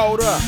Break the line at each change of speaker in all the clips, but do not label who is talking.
hold up.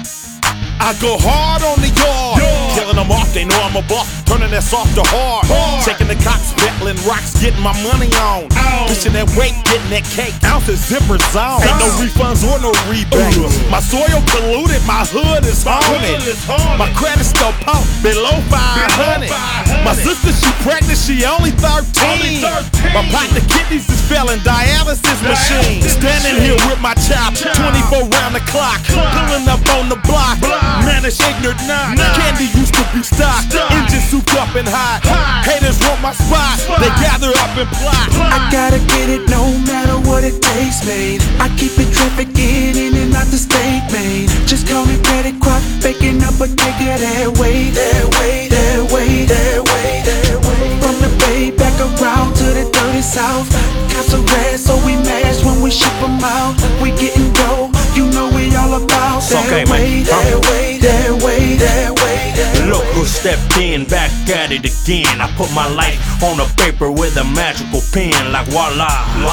I go hard on the yard, killing them off, they know I'm a boss, turning that soft to hard. Taking the cops, battling rocks, getting my money on. Pushing that weight, getting that cake, ounces, zipper zone. Ain't no refunds or no rebates. My soil polluted, my hood is haunted. My credit still pump below 500. My sister, she pregnant, she only 13. My partner kidneys is failing, dialysis machine. Standing here with my chop, 24 round the clock, pulling up on the block. Man, it's ignorant now. Candy used to be stocked, engine souped up and hot. Haters want my spot, they gather up and plot.
I gotta get it no matter what it takes, man. I keep it trafficking in and out the state, man. Just call me Petty Crop, baking up a cake of that way, that way, that way, that way, that way. From the Bay back around to the dirty South. Cops are red, so we mash when we ship them out. We getting dough, you know we all about that way, that way, that way, that way, that way.
Look who stepped in, back at it again. I put my life on the paper with a magical pen, like voila.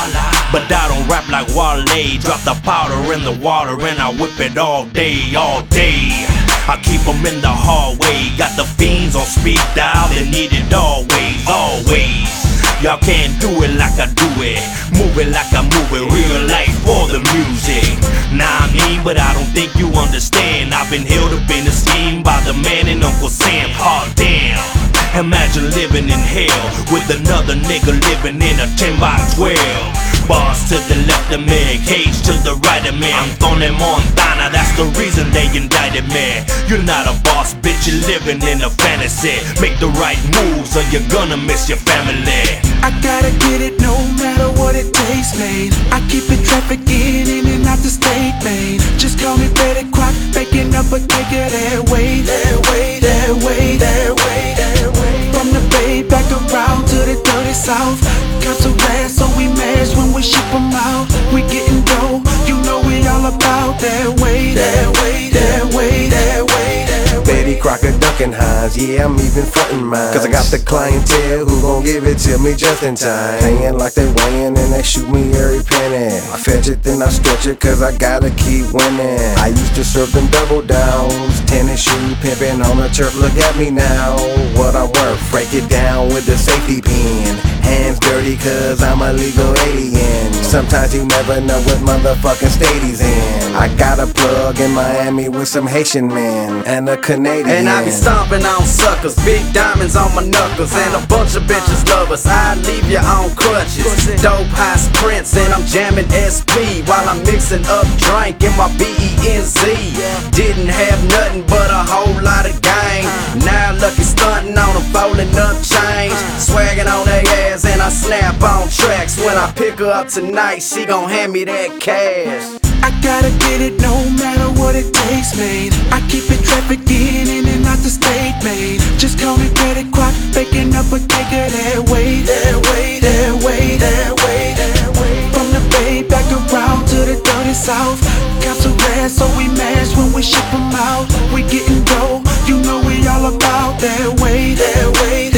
But I don't rap like Wale. Drop the powder in the water and I whip it all day, all day. I keep them in the hallway. Got the fiends on speed dial, they need it always, always. Y'all can't do it like I do it, move it like I move it, real life for the music. Nah, I mean, but I don't think you understand. I've been held up in a scheme by the man and Uncle Sam. Oh damn, imagine living in hell with another nigga living in a 10 by 12. Boss to the left of me, Cage to the right of me. I'm Tony Montana, that's the reason they indicted me. You're not a boss, bitch, you're living in a fantasy. Make the right moves or you're gonna miss your family.
I gotta get it no matter what it takes, man. I keep it trafficking in and out the state, man. Just call me Petty Crop, baking up a cake of that way, that way, that way, that way, that way. From the Bay back around to the dirty South. Cops are red, so we mash when we ship them out. We getting dough, you know we all about that way, that way, that way, that way, that way.
Betty Crocker, Duncan Hines, yeah, I'm even frontin' mine. Cause I got the clientele who gon' give it to me just in time. Hanging like they weighing and they shoot me every penny. I fetch it, then I stretch it, cause I gotta keep winning. I used to serve them double downs, tennis shoe pimpin' on the turf, look at me now. What I'm worth, break it down with the safety pin. Hands dirty cause I'm a legal alien. Sometimes you never know what motherfucking state he's in. I got a plug in Miami with some Haitian men and a Canadian.
And I be stomping on suckers, big diamonds on my knuckles, and a bunch of bitches love us. I leave you on crutches, dope high sprints, and I'm jamming SP while I'm mixing up drink in my BENZ. Didn't have nothing but a whole lot of gang. Now lucky stunting on them, folding up change, swagging on their ass, and I snap on tracks. When I pick her up tonight, she gon' hand me that cash.
I gotta get it no matter what it takes, man. I keep it trafficking in and out the state, man. Just call me Petty Crop, baking up a cake of that way, that way, that way, that way, that way. From the Bay back around to the dirty South. Cops are red, so we mash when we ship them out. We getting dough, you know we all about that way, that way.